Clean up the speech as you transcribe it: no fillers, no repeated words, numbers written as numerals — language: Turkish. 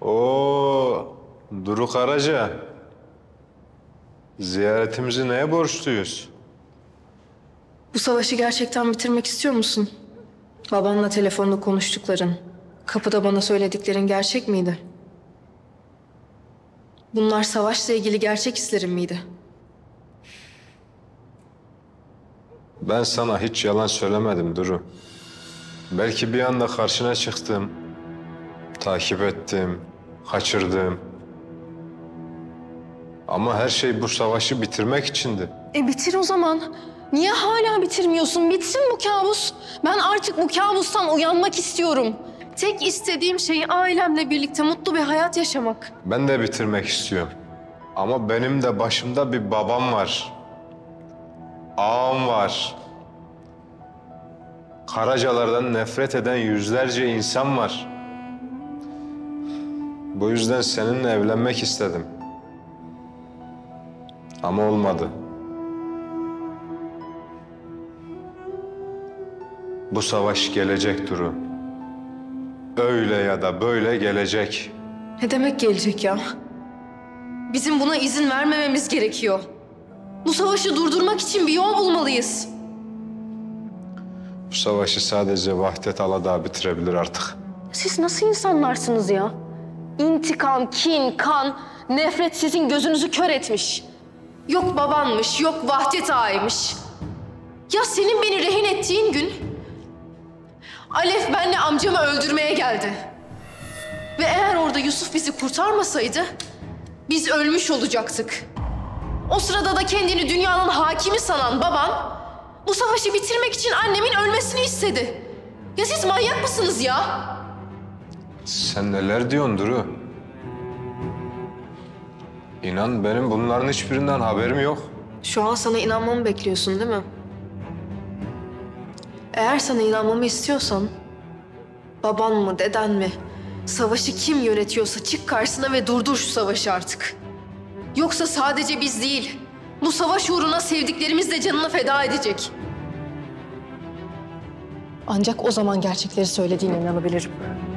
Oo, Duru Karaca. Ziyaretimizi neye borçluyuz? Bu savaşı gerçekten bitirmek istiyor musun? Babanla telefonda konuştukların, kapıda bana söylediklerin gerçek miydi? Bunlar savaşla ilgili gerçek hislerin miydi? Ben sana hiç yalan söylemedim Duru. Belki bir anda karşına çıktım, takip ettim, kaçırdım. Ama her şey bu savaşı bitirmek içindi. Bitir o zaman. Niye hala bitirmiyorsun? Bitsin bu kabus. Ben artık bu kabustan uyanmak istiyorum. Tek istediğim şey ailemle birlikte mutlu bir hayat yaşamak. Ben de bitirmek istiyorum. Ama benim de başımda bir babam var. Ağam var. Karacalardan nefret eden yüzlerce insan var. Bu yüzden seninle evlenmek istedim. Ama olmadı. Bu savaş gelecek Duru. Öyle ya da böyle gelecek. Ne demek gelecek ya? Bizim buna izin vermememiz gerekiyor. Bu savaşı durdurmak için bir yol bulmalıyız. Bu savaşı sadece Vahdet Aladağ bitirebilir artık. Siz nasıl insanlarsınız ya? İntikam, kin, kan, nefret sizin gözünüzü kör etmiş. Yok babanmış, yok Vahdet Ağa'ymış. Ya senin beni rehin ettiğin gün... Alef benle amcamı öldürmeye geldi. Ve eğer orada Yusuf bizi kurtarmasaydı... biz ölmüş olacaktık. O sırada da kendini dünyanın hakimi sanan baban... bu savaşı bitirmek için annemin ölmesini istedi. Ya siz manyak mısınız ya? Sen neler diyorsun Duru? İnan benim bunların hiçbirinden haberim yok. Şu an sana inanmamı bekliyorsun değil mi? Eğer sana inanmamı istiyorsan... baban mı, deden mi? Savaşı kim yönetiyorsa çık karşısına ve durdur şu savaşı artık. Yoksa sadece biz değil, bu savaş uğruna sevdiklerimiz de canını feda edecek. Ancak o zaman gerçekleri söylediğine inanabilirim.